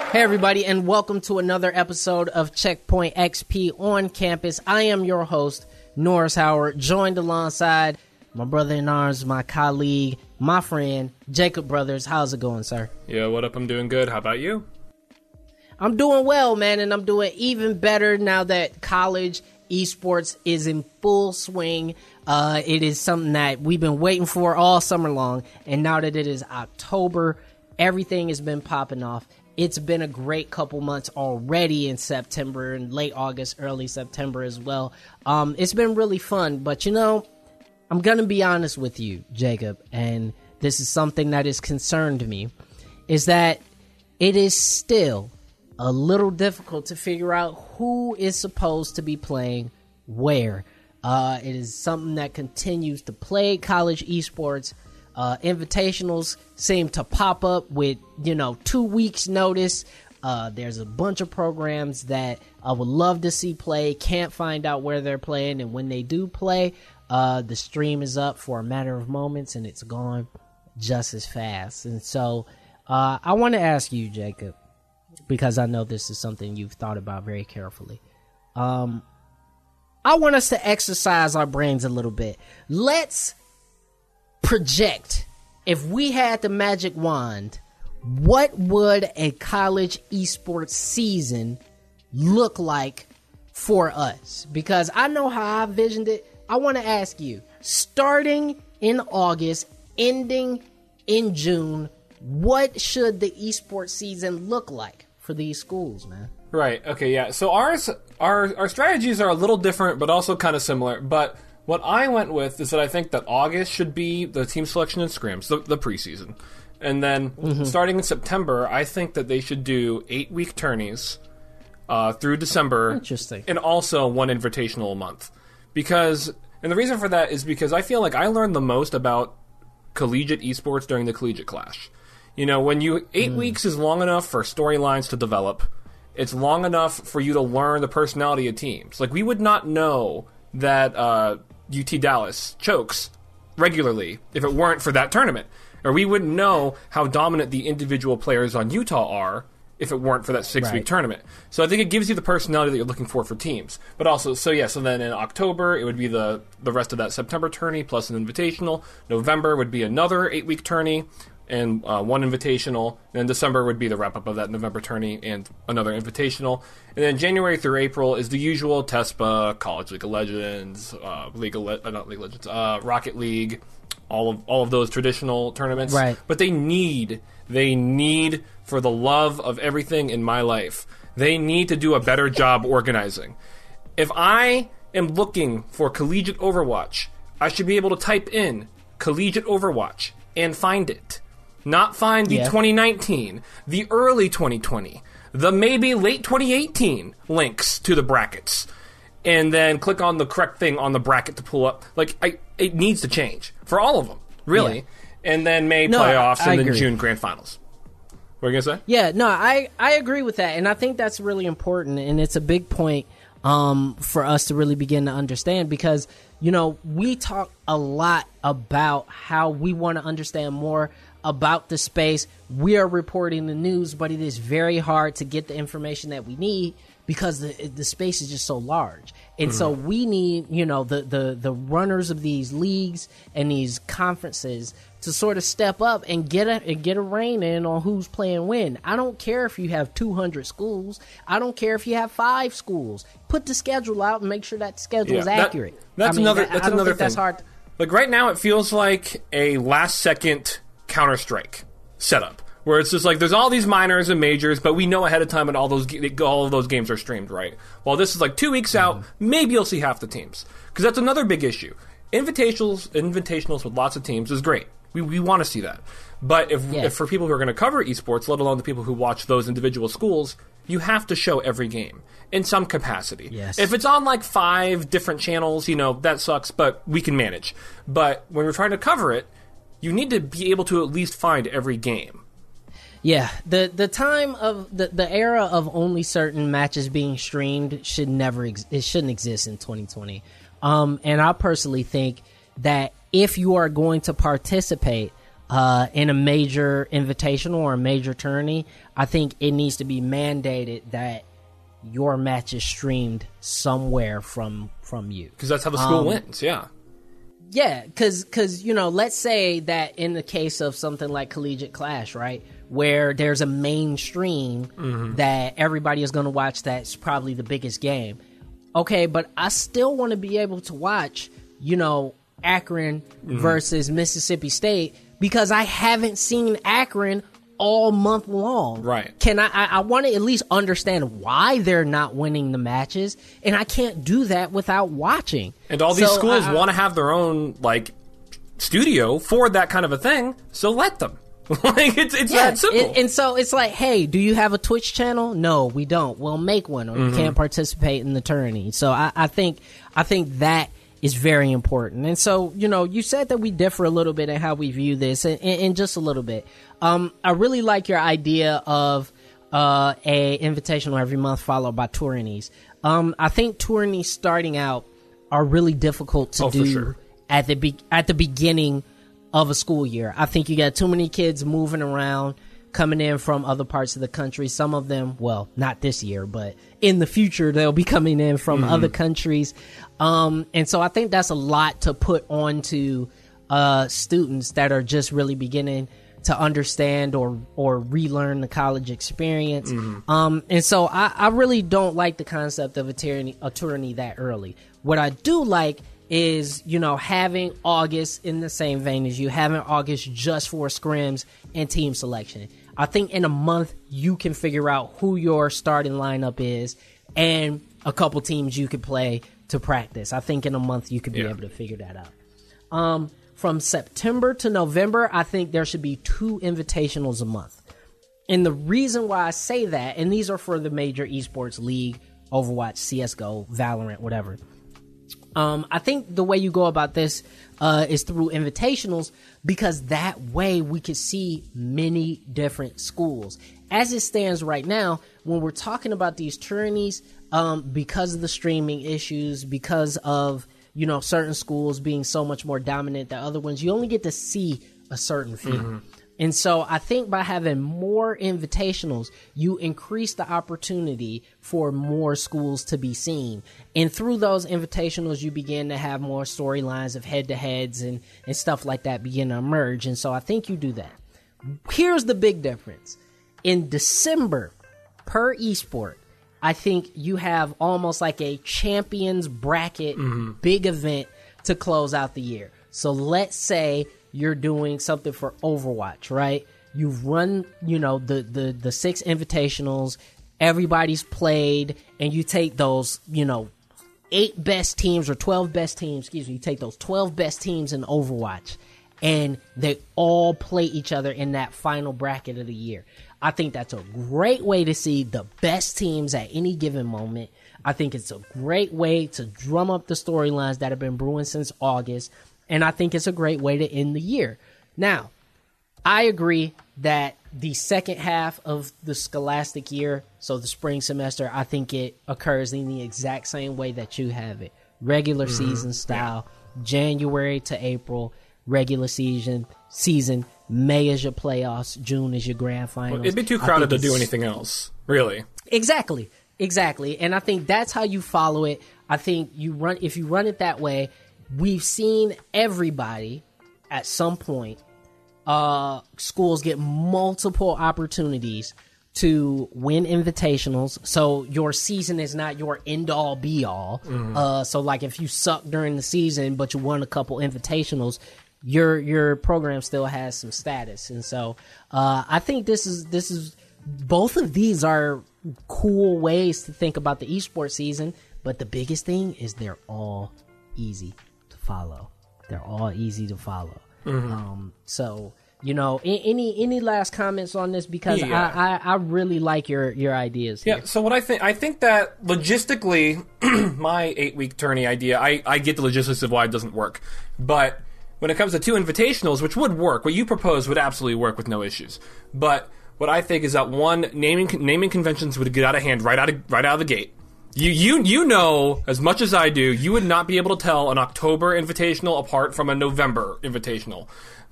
Hey everybody, and welcome to another episode of Checkpoint XP on campus. I am your host, Norris Howard, joined alongside my brother in arms, my colleague, my friend, Jacob Brothers. How's it going, sir? Yeah, what up? I'm doing good. How about you? I'm doing well, man, and I'm doing even better now that college esports is in full swing. It is something that we've been waiting for all summer long, and now that it is October, everything has been popping off. It's been a great couple months already in September and late August, early September as well. It's been really fun, but you know, I'm going to be honest with you, Jacob, and this is something that has concerned me, is that it is still a little difficult to figure out who is supposed to be playing where. It is something that continues to plague college esports. Invitationals seem to pop up with, 2 weeks notice. There's a bunch of programs that I would love to see play, can't find out where they're playing, and when they do play, the stream is up for a matter of moments and it's gone just as fast. And so I want to ask you, Jacob, because I know this is something you've thought about very carefully. I want us to exercise our brains a little bit. Let's project, if we had the magic wand, what would a college esports season look like for us? Because I know how I visioned it. I want to ask you, starting in August, ending in June, what should the esports season look like for these schools, man? Right. Okay. Yeah. So our strategies are a little different, but also kind of similar. But what I went with is that I think that August should be the team selection and scrims, the preseason, and then starting in September, I think that they should do 8-week tourneys through December. Interesting. And also one invitational a month, and the reason for that is because I feel like I learned the most about collegiate esports during the Collegiate Clash. When 8 weeks is long enough for storylines to develop. It's long enough for you to learn the personality of teams. Like, we would not know that UT Dallas chokes regularly if it weren't for that tournament. Or we wouldn't know how dominant the individual players on Utah are if it weren't for that 6-week tournament. So I think it gives you the personality that you're looking for teams. But also, so then in October, it would be the rest of that September tourney plus an invitational. November would be another 8-week tourney and one invitational. And then December would be the wrap-up of that November tourney and another invitational. And then January through April is the usual TESPA, College League of Legends, Rocket League, all of those traditional tournaments. Right. But they need, for the love of everything in my life, they need to do a better job organizing. If I am looking for Collegiate Overwatch, I should be able to type in Collegiate Overwatch and find it. Not find the 2019, the early 2020, the maybe late 2018 links to the brackets, and then click on the correct thing on the bracket to pull up. It needs to change for all of them, really. Yeah. And then May playoffs and then June grand finals. What are you going to say? Yeah, no, I agree with that, and I think that's really important, and it's a big point for us to really begin to understand, because, we talk a lot about how we want to understand more about the space. We are reporting the news, but it is very hard to get the information that we need because the space is just so large. And so we need, the runners of these leagues and these conferences to sort of step up and get a rein in on who's playing when. I don't care if you have 200 schools. I don't care if you have 5 schools. Put the schedule out and make sure that schedule is accurate. That's another thing. That's hard. Like right now, it feels like a last-second Counter-Strike setup, where it's just like there's all these minors and majors, but we know ahead of time that all of those games are streamed, right? Well, this is like 2 weeks out. Maybe you'll see half the teams, because that's another big issue. Invitationals with lots of teams is great. We want to see that. But if for people who are going to cover esports, let alone the people who watch those individual schools, you have to show every game in some capacity. Yes. If it's on like 5 different channels, that sucks, but we can manage. But when we're trying to cover it, you need to be able to at least find every game. Yeah, the time of the era of only certain matches being streamed shouldn't exist in 2020. And I personally think that if you are going to participate, in a major invitational or a major tourney, I think it needs to be mandated that your match is streamed somewhere from you. Because that's how the school wins, yeah. Yeah, because let's say that in the case of something like Collegiate Clash, right, where there's a mainstream that everybody is going to watch that's probably the biggest game. Okay, but I still want to be able to watch, Akron versus Mississippi State because I haven't seen Akron all month long. Right. I want to at least understand why they're not winning the matches, and I can't do that without watching. And all these schools want to have their own studio for that kind of a thing, so let them. It's that simple. And so it's like, hey, do you have a Twitch channel? No, we don't. Well, make one, or you can't participate in the tourney. So I think that is very important. And so, you said that we differ a little bit in how we view this, and just a little bit. I really like your idea of a invitational every month followed by tourneys. I think tourneys starting out are really difficult to do for sure. at the beginning of a school year. I think you got too many kids moving around, coming in from other parts of the country. Some of them, well, not this year, but in the future, they'll be coming in from other countries. And so I think that's a lot to put onto students that are just really beginning to understand or relearn the college experience. And so I really don't like the concept of a tourney that early. What I do like is, having August in the same vein as you, having August just for scrims and team selection. I think in a month you can figure out who your starting lineup is and a couple teams you could play to practice. I think in a month you could be able to figure that out. From September to November, I think there should be 2 invitationals a month. And the reason why I say that, and these are for the major esports league, Overwatch, CSGO, Valorant, whatever. I think the way you go about this is through invitationals, because that way we can see many different schools. As it stands right now, when we're talking about these tourneys, because of the streaming issues, because of certain schools being so much more dominant than other ones, you only get to see a certain few. And so I think by having more invitationals, you increase the opportunity for more schools to be seen. And through those invitationals, you begin to have more storylines of head-to-heads and stuff like that begin to emerge. And so I think you do that. Here's the big difference. In December, per esport, I think you have almost like a champions bracket big event to close out the year. So let's say you're doing something for Overwatch, right? You've run, the 6 invitationals, everybody's played, and you take those, 8 best teams or 12 best teams, you take those 12 best teams in Overwatch, and they all play each other in that final bracket of the year. I think that's a great way to see the best teams at any given moment. I think it's a great way to drum up the storylines that have been brewing since August. And I think it's a great way to end the year. Now, I agree that the second half of the scholastic year, so the spring semester, I think it occurs in the exact same way that you have it. Regular season style, January to April, regular season, May is your playoffs, June is your grand finals. Well, it'd be too crowded to do anything else, really. Exactly. And I think that's how you follow it. I think if you run it that way, we've seen everybody at some point, schools get multiple opportunities to win invitationals. So your season is not your end all be all. So like if you suck during the season, but you won a couple invitationals, your program still has some status. And so I think this is both of these are cool ways to think about the esports season. But the biggest thing is they're all easy to follow. So, any last comments on this? Because I really like your ideas here. Yeah, so what I think that logistically, my 8-week tourney idea, I get the logistics of why it doesn't work. But when it comes to 2 invitationals, which would work, what you propose would absolutely work with no issues. But what I think is that, one, naming conventions would get out of hand right out of the gate. You know as much as I do, you would not be able to tell an October invitational apart from a November invitational.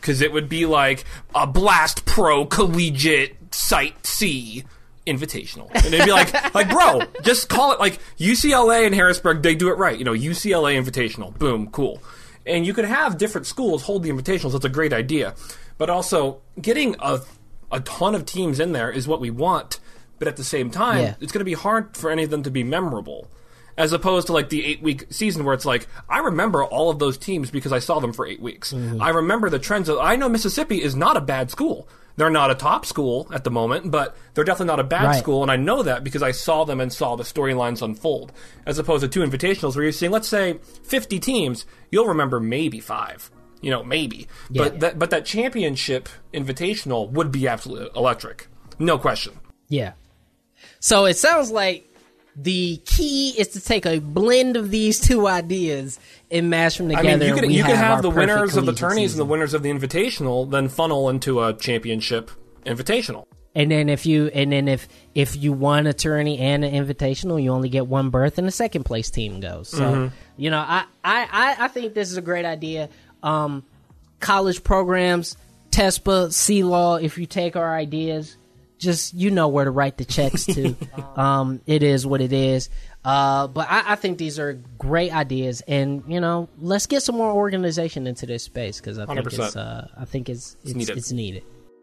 because it would be like a Blast Pro Collegiate Site C Invitational. And they'd be like, bro, just call it like UCLA and Harrisburg, they do it right. UCLA Invitational. Boom, cool. And you could have different schools hold the invitationals. That's a great idea. But also, getting a ton of teams in there is what we want. But at the same time, it's going to be hard for any of them to be memorable. As opposed to like the 8-week season where it's like, I remember all of those teams because I saw them for 8 weeks. Mm-hmm. I remember the trends. I know Mississippi is not a bad school. They're not a top school at the moment, but they're definitely not a bad school, and I know that because I saw them and saw the storylines unfold. As opposed to 2 invitationals where you're seeing, let's say, 50 teams, you'll remember maybe 5. Maybe. Yeah. But that championship invitational would be absolutely electric. No question. Yeah. So it sounds like the key is to take a blend of these two ideas and mash them together. I mean, you could have the winners of the tourneys and the winners of the invitational then funnel into a championship invitational. And then if you won a tourney and an invitational, you only get one berth, and the second place team goes. So I think this is a great idea. College programs, TESPA, C-Law. If you take our ideas, just where to write the checks to. It is what it is. But I think these are great ideas, and let's get some more organization into this space because I think it's needed. It's needed.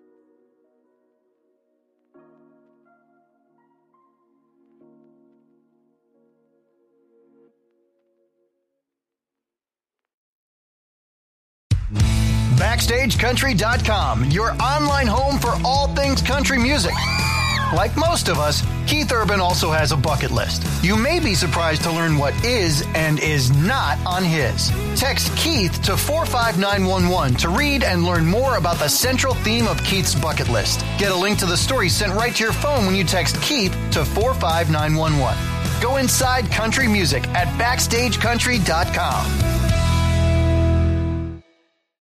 BackstageCountry.com, your online home for all things country music. Like most of us, Keith Urban also has a bucket list. You may be surprised to learn what is and is not on his. Text Keith to 45911 to read and learn more about the central theme of Keith's bucket list. Get a link to the story sent right to your phone when you text Keith to 45911. Go inside country music at BackstageCountry.com.